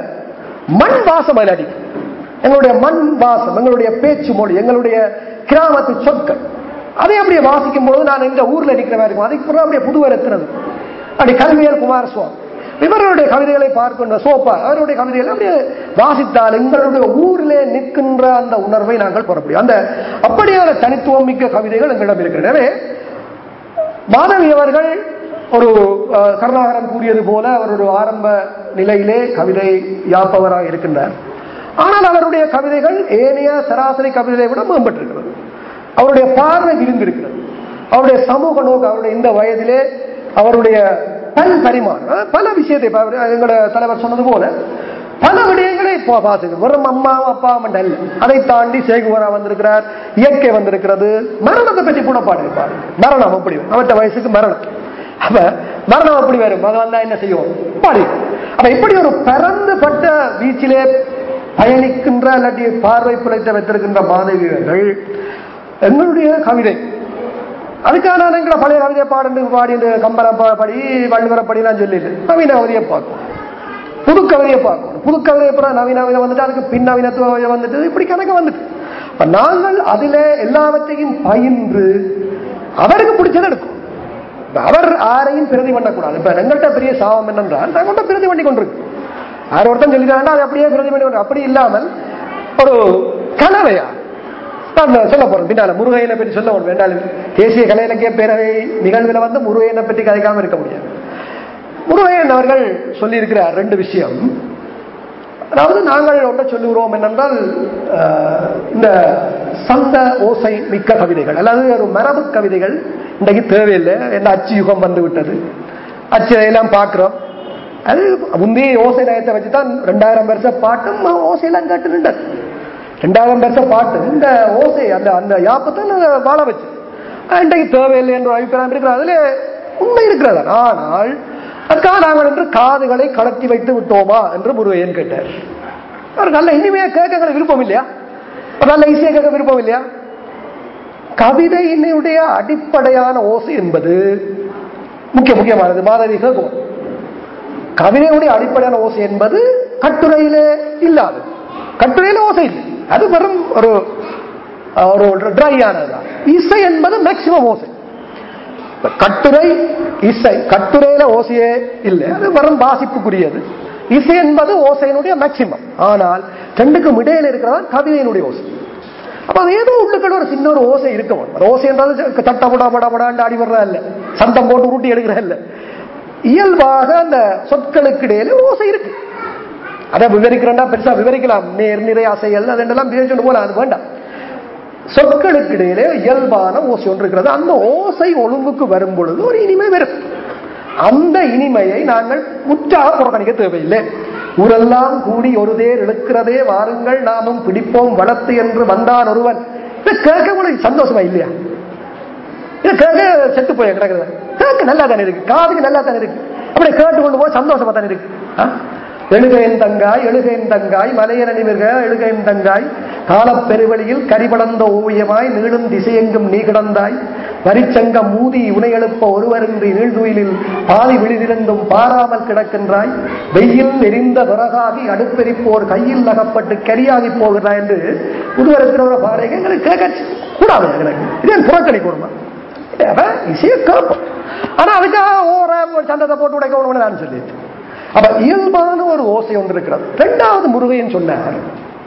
மண் வாசம் அதில் அடிக்கும். எங்களுடைய மண் வாசம், எங்களுடைய பேச்சு மொழி, எங்களுடைய கிராமத்து சொற்கள், அதை அப்படியே வாசிக்கும் பொழுது நான் இந்த ஊர்ல இருக்கிற மாதிரி இருக்கும். அதுக்கு அப்படியே புதுவர் எத்துறது. அப்படி கல்வியல் குமாரசுவாமி இவர்களுடைய கவிதைகளை பார்க்கின்ற சோப்பா அவருடைய கவிதைகளை அப்படியே வாசித்தால் எங்களுடைய ஊரிலே நிற்கின்ற அந்த உணர்வை நாங்கள் பெற முடியும். அந்த அப்படியான தனித்துவம் மிக்க கவிதைகள் எங்களிடம் இருக்கிறது. எனவே மாதவி அவர்கள் ஒரு கருணாகரன் கூறியது போல அவர் ஒரு ஆரம்ப நிலையிலே கவிதை யாப்பவராக இருக்கின்றார். ஆனால் அவருடைய கவிதைகள் ஏனைய சராசரி கவிதைகளை விட மேம்பட்டிருக்கிறது. அவருடைய பார்வை விரிந்திருக்கிறது. அவருடைய சமூக நோக்கு, அவருடைய இந்த வயதிலே அவருடைய பல் பரிமாணம் பல விஷயத்தை எங்களோட தலைவர் சொன்னது போல பல விடயங்களை பார்த்து வெறும் அம்மா அப்பா அல்ல, அதை தாண்டி சேகுவரா வந்திருக்கிறார், இயற்கை வந்திருக்கிறது, மரணத்தை பற்றி கூட பாடியிருப்பார். மரணம் அப்படி அவற்ற வயசுக்கு மரணம், அப்ப மரணம் அப்படி வரும், அது வந்தா என்ன செய்வோம் பாடி. அப்ப இப்படி ஒரு பரந்துபட்ட வீச்சிலே பயணிக்கின்ற இல்லாட்டி பார்வை பிழைத்த வைத்திருக்கின்ற மாணவியர்கள் எங்களுடைய கவிதை அதுக்காக நான் எங்களை பழைய கவிதையை பாடு பாடி கம்பளம் படி வள்ளுவர படிலாம் சொல்லிடு நவீன கவிதையை பார்க்கும், புது கவிதையை பார்க்கணும். புது கவிதை அப்புறம் நவீன கவிதை வந்துட்டு அதுக்கு பின் நவீனத்துவ வந்துட்டு இப்படி கணக்கு வந்துட்டு இப்ப நாங்கள் அதில் எல்லாவற்றையும் பயின்று அவருக்கு பிடிச்சதை எடுக்கும். அவர் யாரையும் பிரதி பண்ணக்கூடாது. இப்ப எங்கள்கிட்ட பெரிய சாபம் என்னென்றால் நாங்கள்கிட்ட பிரதி பண்ணி கொண்டிருக்கு. யார் ஒருத்தன் சொல்லிக்கிறாங்கன்னா அது அப்படியே பிரதி பண்ணி கொண்டு அப்படி இல்லாமல் ஒரு கனவையா நான் சொல்ல போறேன். பின்னால முருகையனை பற்றி சொல்ல போறேன். வேண்டாம், தேசிய கலை இலக்கிய பேரவை நிகழ்வில் வந்து முருகையனை பற்றி கதைக்காம இருக்க முடியாது. முருகையன் அவர்கள் சொல்லி இருக்கிறார் ரெண்டு விஷயம். அதாவது நாங்கள் ஒன்றை சொல்லுகிறோம் என்னென்றால் இந்த சந்த ஓசை மிக்க கவிதைகள் அல்லது ஒரு மரபு கவிதைகள் இன்றைக்கு தேவையில்லை. என்ன அச்சு யுகம் வந்து விட்டது, அச்சு எல்லாம் பார்க்கிறோம். அது முந்தைய ஓசை நயத்தை வச்சுதான் ரெண்டாயிரம் வருஷம் பாட்டும் ஓசையெல்லாம் கேட்டு நின்றது. ரெண்டாயிரம் வருஷம் பாட்டு இந்த ஓசை அந்த அந்த யாப்பத்தான் வாழ வச்சு இன்றைக்கு தேவையில்லை என்ற அபிப்பிராயம் இருக்கிறது. அதுல உண்மை இருக்கிறதா? ஆனால் அதுக்காக நாங்கள் என்று காதுகளை கலட்டி வைத்து விட்டோமா என்று முருகையன் கேட்டார். அவருக்கு நல்ல இனிமையா கேட்க விருப்பம் இல்லையா? ஒரு நல்ல இசையை கேட்க விருப்பம் இல்லையா? கவிதையினுடைய அடிப்படையான ஓசை என்பது முக்கிய முக்கியமானது. மாதவி கேட்கும் கவிதையுடைய அடிப்படையான ஓசை என்பது கட்டுரையிலே இல்லாது. கட்டுரையில ஓசை இல்லை, அது வெறும் ஒரு ஒரு ட்ரையானதுதான். இசை என்பது மேக்சிமம் ஓசை. கட்டுரை இசை, கட்டுரையில ஓசையே இல்லை, அது வெறும் வாசிப்புக்குரியது. இசை என்பது ஓசையினுடைய மேக்சிமம். ஆனால் ரெண்டுக்கும் இடையில இருக்கிறதா கவிதையினுடைய ஓசை. அப்ப அது ஏதோ உள்ளுக்கள் ஒரு சின்ன ஒரு ஓசை இருக்கும். ஓசை என்றது தட்ட படா படா படாண்டு அடி வர்றதா இல்ல, சந்தம் போட்டு உருட்டி எடுக்கிறதா இல்ல. இயல்பாக அந்த சொற்களுக்கு இடையில ஓசை இருக்கு. அதை விவரிக்கிறா பெருசா விவரிக்கலாம். நேர் நிறை ஆசைகள் அதெல்லாம் பேசிட்டு போல, அது வேண்டாம். சொற்களுக்கு இடையிலே இயல்பான ஓசை ஒன்று இருக்கிறது. அந்த ஓசை ஒழுங்குக்கு வரும் பொழுது ஒரு இனிமை வரும். அந்த இனிமையை நாங்கள் முற்றாக புறக்கணிக்க தேவையில்லை. ஊரெல்லாம் கூடி ஒரு தேர் இழுக்கிறதே வாருங்கள் நாமும் பிடிப்போம் வளர்த்து என்று வந்தான் ஒருவன். இதை கேட்க உங்களுக்கு சந்தோஷமா இல்லையா? இதை கேட்க செத்து போய் கிடக்குது. கேட்க நல்லா தானே இருக்கு, காதுக்கு நல்லா தானே இருக்கு. அப்படி கேட்டு கொண்டு போய் சந்தோஷமா தானே இருக்கு. எழுகையின் தங்காய் எழுகையின் தங்காய் மலையன நிமிர்க எழுகையின் தங்காய் காலப்பெருவெளியில் கரிபடந்த ஓவியமாய் நீளும் திசையெங்கும் நீ கிடந்தாய் வரிச்சங்க மூதி உனை எழுப்ப ஒருவரின்றி நீழ்துயிலில் பாதி விழிதிருந்தும் பாராமல் கிடக்கின்றாய் வெயில் எரிந்த விறகாகி அடுப்பெரிப்போர் கையில் நகப்பட்டு கரியாகி போகிறாய் என்று புதுவரத்தினோட பாடகை எங்களுக்கு கேட்க கூடாது. எனக்கு இதே புறக்கணி கொடுமா இசையை கேட்போம். ஆனா அதுக்காக ஓர சந்தத்தை போட்டு உடைக்கணும்னு நான் சொல்லிட்டு அப்ப இயல்பான ஒரு ஓசை ஒன்று இருக்கிறது. இரண்டாவது முருகையன் சொன்னார்,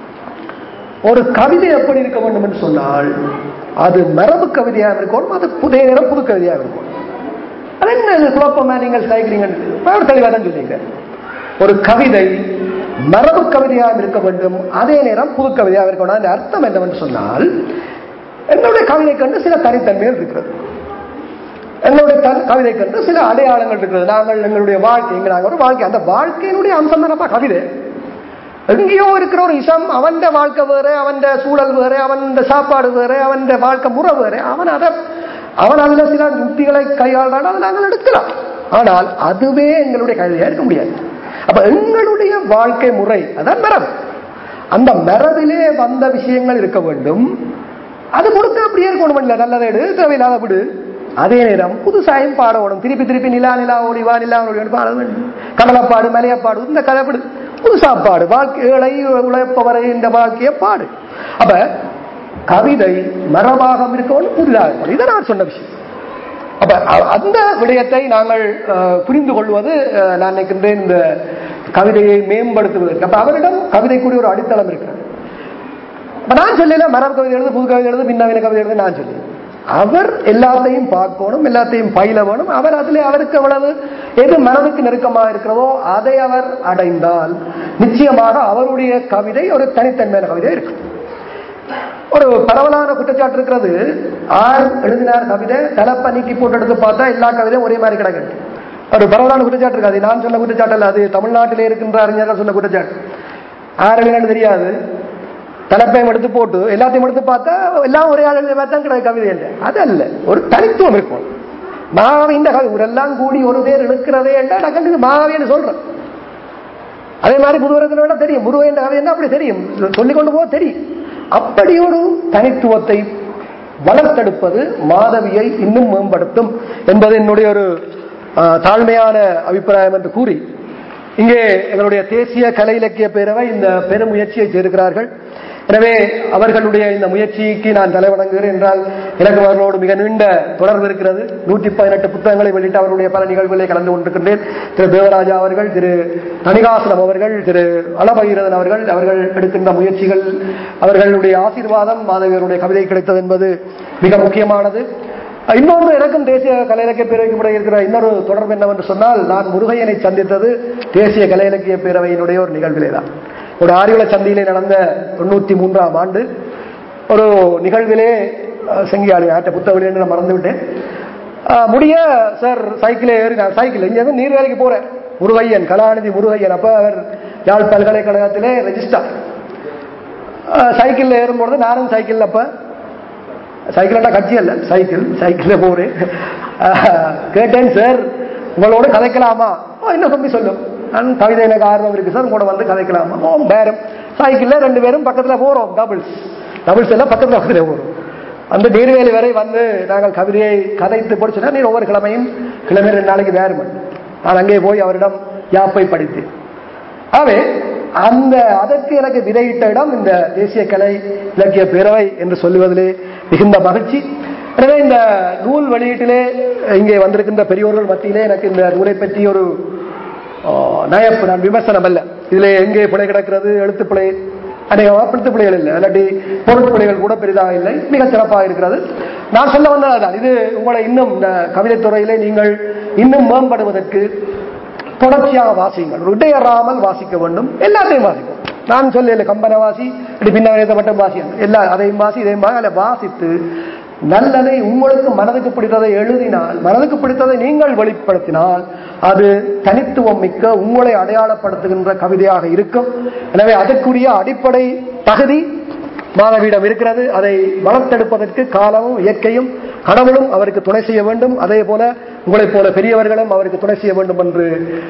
ஒரு கவிதை எப்படி இருக்க வேண்டும் என்று சொன்னால் அது மரபு கவிதையாக இருக்கணும், அது புதிய நேரம் புது கவிதையாக இருக்கும். அது என்ன குழப்பமா நீங்கள் சைக்கிளிங் தெளிவாக தான் சொல்லிங்க. ஒரு கவிதை மரபு கவிதையாக இருக்க வேண்டும், அதே நேரம் புது கவிதையாக இருக்கணும். அந்த அர்த்தம் என்னவென்று சொன்னால் என்னுடைய கவிதை கண்டு சில தனித்தன்மைகள் இருக்கிறது, எங்களுடைய கவிதை கண்டு சில அடையாளங்கள் இருக்கிறது. நாங்கள் எங்களுடைய வாழ்க்கை நாங்கள் ஒரு வாழ்க்கை, அந்த வாழ்க்கையினுடைய அம்சம் தானப்பா கவிதை. எங்கேயோ இருக்கிற ஒரு இசம், அவன் வாழ்க்கை வேறு, அவன் சூழல் வேறு, அவன் சாப்பாடு வேறு, அவன் வாழ்க்கை முறை வேறு, அவன் அதை அவன் அதுல சில யுக்திகளை கையாளால் அதை நாங்கள் எடுக்கலாம். ஆனால் அதுவே எங்களுடைய கவிதையா இருக்க முடியாது. அப்ப எங்களுடைய வாழ்க்கை முறை அதான் மரபு. அந்த மரபிலே வந்த விஷயங்கள் இருக்க வேண்டும். அது கொடுக்க அப்படியே இருக்கணும் இல்லை, நல்லதை எடு தேவையில்லாத விடு. அதே நேரம் புதுசாயும் பாடணும், திருப்பி திருப்பி நிலா நிலா ஓடி வா நிலா ஓடி பாட வேண்டும், கடலைப்பாடு மலையப்பாடு இந்த கதைப்பாடு புதுசா பாடு, வாழ்க்கை ஏழை உழைப்பவரை இந்த வாழ்க்கையை பாடு. அப்ப கவிதை மரபாக இருக்கணும், புதிதாக இதை நான் சொன்ன விஷயம். அப்ப அந்த விடயத்தை நாங்கள் புரிந்து கொள்வது நான் நினைக்கின்றேன் இந்த கவிதையை மேம்படுத்துவதற்கு. அப்ப அவரிடம் கவிதைக்குரிய ஒரு அடித்தளம் இருக்கிறது. நான் சொல்லல மரபு கவிதை எழுது புது கவிதை எழுது பின்னவீன கவிதை எழுது நான் சொல்லி, அவர் எல்லாத்தையும் பார்க்கணும், எல்லாத்தையும் பயில வேணும். அவர் அதிலே அவருக்கு எவ்வளவு எது மனதுக்கு நெருக்கமாக இருக்கிறதோ அதை அவர் அடைந்தால் நிச்சயமாக அவருடைய கவிதை ஒரு தனித்தன்மையான கவிதை இருக்கு. ஒரு பரவலான குற்றச்சாட்டு இருக்கிறது, ஆர் எழுதினார் கவிதை தலைப்ப நீக்கி போட்டு எடுத்து பார்த்தா எல்லா கவிதையும் ஒரே மாதிரி கிடக்குது. ஒரு பரவலான குற்றச்சாட்டு இருக்காது, நான் சொன்ன குற்றச்சாட்டு அல்ல, அது தமிழ்நாட்டிலே இருக்கின்ற அறிஞர்கள் சொன்ன குற்றச்சாட்டு. ஆர் எழுதினான்னு தெரியாது, தலைப்பையும் எடுத்து போட்டு எல்லாத்தையும் எடுத்து பார்த்தா எல்லாம் ஒரே ஆள் தான் கிடையாது கவிதை இல்லை. அது அல்ல, ஒரு தனித்துவம் இருக்கும். மாவி இந்த கவி எல்லாம் கூடி ஒரு பேர் இழுக்கிறதே என்றால் நான் கண்டு மாவின்னு சொல்றேன். அதே மாதிரி புதுவரத்தில் வேணா தெரியும், முருகன் கவி என்ன அப்படி தெரியும், சொல்லிக்கொண்டு போக தெரியும். அப்படி ஒரு தனித்துவத்தை வளர்த்தெடுப்பது மாதவியை இன்னும் மேம்படுத்தும் என்பது என்னுடைய ஒரு தாழ்மையான அபிப்பிராயம் என்று கூறி, இங்கே எங்களுடைய தேசிய கலை இலக்கிய பேரவை இந்த பெரும் முயற்சியை செய்திருக்கிறார்கள். எனவே அவர்களுடைய இந்த முயற்சிக்கு நான் தலைவணங்குகிறேன். என்றால் எனக்கு அவர்களோடு மிக நீண்ட தொடர்பு இருக்கிறது. நூற்றி பதினெட்டு புத்தகங்களை வெளியிட்டு அவர்களுடைய பல நிகழ்வுகளை கலந்து கொண்டிருக்கின்றேன். திரு தேவராஜா அவர்கள், திரு தணிகாசனம் அவர்கள், திரு அளபகீரதன் அவர்கள், அவர்கள் எடுக்கின்ற முயற்சிகள், அவர்களுடைய ஆசீர்வாதம் மாதவியருடைய கவிதை கிடைத்தது என்பது மிக முக்கியமானது. இன்னொன்று, எனக்கும் தேசிய கலை இலக்கிய பேரவைக்கு இருக்கிற இன்னொரு தொடர்பு என்னவென்று சொன்னால், நான் முருகையனை சந்தித்தது தேசிய கலை இலக்கிய பேரவையினுடைய ஒரு நிகழ்விலே தான். ஒரு ஆரியல சந்தியிலே நடந்த தொண்ணூத்தி மூன்றாம் ஆண்டு ஒரு நிகழ்விலே செங்கியாளி ஆற்ற புத்தகம் நான் மறந்துவிட்டேன். முடிய சார் சைக்கிளே ஏறி, நான் சைக்கிள் இங்கிருந்து நீர்வேலைக்கு போறேன். முருகையன், கலாநிதி முருகையன், அப்ப அவர் யாழ் பல்கலைக்கழகத்திலே ரெஜிஸ்டார். சைக்கிள் ஏறும்பொழுது நானும் சைக்கிள், அப்ப சைக்கிள்டா கட்சி அல்ல, சைக்கிள் சைக்கிள்ல போறேன். கேட்டேன், சார் உங்களோட கதைக்கலாமா? என்ன தம்பி சொல்லும், நான் கவிதை எனக்கு ஆர்வம் இருக்கு சார், உங்களோட வந்து கதைக்கலாமா? ஓ பேரம். சைக்கிள்ல ரெண்டு பேரும் பக்கத்துல போறோம், டபுள்ஸ் டபுள்ஸ் எல்லாம் பக்கத்துல பக்கத்துல போறோம். அந்த நீர்வேலி வரை வந்து நாங்கள் கவிதையை கதைத்து படிச்சுன்னா, நீ ஒவ்வொரு கிழமையும் கிழமை ரெண்டு நாளைக்கு வேறுமன் நான் அங்கே போய் அவரிடம் யாப்பை படித்தேன். ஆகவே அந்த அதற்கு எனக்கு விதையிட்ட இடம் இந்த தேசிய கலை இலக்கிய பேரவை என்று சொல்லுவதிலே மிகுந்த மகிழ்ச்சி. எனவே இந்த நூல் வெளியீட்டிலே இங்கே வந்திருக்கின்ற பெரியோர்கள் மத்தியிலே எனக்கு இந்த நூலை பற்றி ஒரு நயப்பு, நான் விமர்சனம் அல்ல, இதில் எங்கே பிழை கிடக்கிறது, எழுத்து பிழை அநேகமாக பிடித்து பிள்ளைகள் இல்லை, இல்லாட்டி பொருட்பிள்ளைகள் கூட பெரிதாக இல்லை, மிக சிறப்பாக இருக்கிறது. நான் சொல்ல வந்ததுதான், இது உங்களை இன்னும் இந்த கவிதைத்துறையிலே நீங்கள் இன்னும் மேம்படுவதற்கு தொடர்ச்சியாக வாசியுங்கள், இடையறாமல் வாசிக்க வேண்டும். எல்லாத்தையும் வாசிக்கும். நான் சொல்லல கம்பன வாசி, இப்படி பின்னவனத்தை மட்டும் வாசியும், எல்லா அதையும் வாசி இதையும் வாசி, வாசித்து நல்லதை உங்களுக்கு மனதுக்கு பிடித்ததை எழுதினால், மனதுக்கு பிடித்ததை நீங்கள் வெளிப்படுத்தினால் அது தனித்துவம் மிக்க உங்களை அடையாளப்படுத்துகின்ற கவிதையாக இருக்கும். எனவே அதற்குரிய அடிப்படை தகுதி மாணவியிடம் இருக்கிறது. அதை வளர்த்தெடுப்பதற்கு காலமும் இயற்கையும் கடவுளும் அவருக்கு துணை செய்ய வேண்டும். அதே போல உங்களைப் போல பெரியவர்களும் அவருக்கு துணை செய்ய வேண்டும் என்று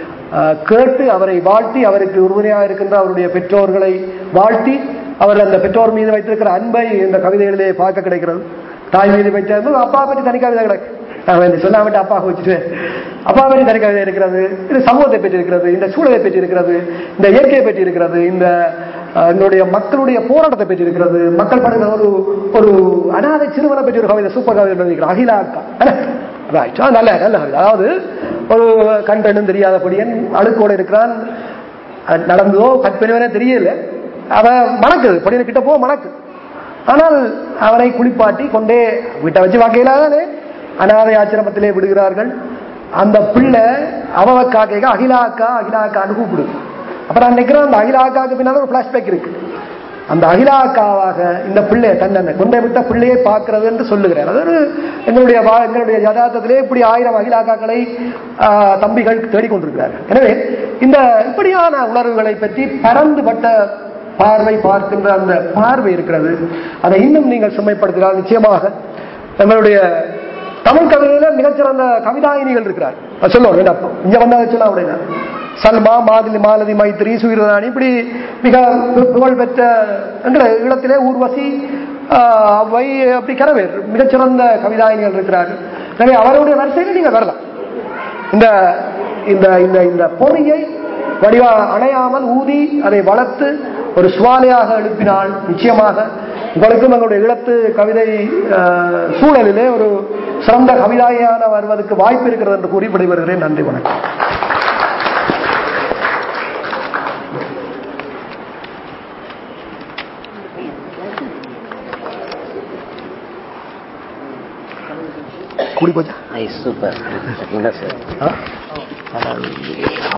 கேட்டு அவரை வாழ்த்தி, அவருக்கு உறுதுணையாக இருக்கின்ற அவருடைய பெற்றோர்களை வாழ்த்தி, அவர் அந்த பெற்றோர் மீது வைத்திருக்கிற அன்பை இந்த கவிதைகளிலே பார்க்க கிடைக்கிறது. தாய் மீது வைத்திருந்தது அப்பா பற்றி தனி கவிதை கிடைக்கும். நான் சொல்லாமட்டு அப்பா வச்சுட்டு அப்பா பற்றி தனி கவிதை இருக்கிறது, இது சமூகத்தை பற்றி இருக்கிறது, இந்த சூழலை பற்றி இருக்கிறது, இந்த இயற்கையை பற்றி இருக்கிறது, இந்த என்னுடைய மக்களுடைய போராட்டத்தை பற்றி இருக்கிறது, மக்கள் படுகிற ஒரு ஒரு அனாதை சிறுவனை பற்றி ஒரு கவிதை, சூப்பர் கவிதை எழுதியிருக்கிறார் அகிலா அக்கா. ரைட், நல்ல நல்ல கவிதை. அதாவது ஒரு கண் பெண்ணும் தெரியாத பொடியன் அழுக்கோடு இருக்கிறான், நடந்ததோ கற்பனைவனே தெரியல, அவன் மணக்குது, பொடியனை கிட்ட போ மணக்கு. ஆனால் அவனை குளிப்பாட்டி கொண்டே வீட்டை வச்சு வாக்கையிலாதானே அனாதை ஆசிரமத்திலே விடுகிறார்கள். அந்த பிள்ளை அவ காக்கைக்கு அகிலா அக்கா அகிலா அக்கான்னு கூப்பிடுது. அப்ப நான் நினைக்கிறேன், அந்த அகிலா அக்காவுக்கு பின்னால ஒரு பிளாஷ்பேக் இருக்கு. அந்த அகிலா அக்காவாக இந்த பிள்ளையை தன்னை கொண்டை விட்ட பிள்ளையை பார்க்கிறது என்று சொல்லுகிறார். அது ஒரு எங்களுடைய எங்களுடைய யதார்த்தத்திலே இப்படி ஆயிரம் அகிலா அக்காக்களை தம்பிகள் தேடிக்கொண்டிருக்கிறார்கள். எனவே இந்த இப்படியான உணர்வுகளை பற்றி பரந்துபட்ட பார்வை பார்க்கின்ற அந்த பார்வை இருக்கிறது. அதை இன்னும் நீங்கள் செம்மைப்படுத்தினால் நிச்சயமாக எங்களுடைய தமிழ் கவிதையில மிகச்சிறந்த கவிதாயினிகள் இருக்கிறார். சொல்லுவோம் இங்க வந்தா சொல்லலாம் அப்படின்னா சல்மா, மாதலி, மாலதி, மைத்திரி, சுகிரதானி, இப்படி மிக புகழ் பெற்ற என்ற இடத்திலே ஊர்வசி, அவ்வை, அப்படி கரவேர் மிகச்சிறந்த கவிதாயினிகள் இருக்கிறார்கள். எனவே அவருடைய வரிசையில் நீங்க வரலாம். இந்த இந்த இந்த பொறியை வடிவா அணையாமல் ஊதி அதை வளர்த்து ஒரு சுவாலையாக எழுப்பினால் நிச்சயமாக உங்களுக்கும் எங்களுடைய ஈழத்து கவிதை சூழலிலே ஒரு சிறந்த கவிதாயான வருவதற்கு வாய்ப்பு இருக்கிறது என்று கூறி விடைபெறுகிறேன். நன்றி, வணக்கம். கூடி போச்சா? சூப்பர்.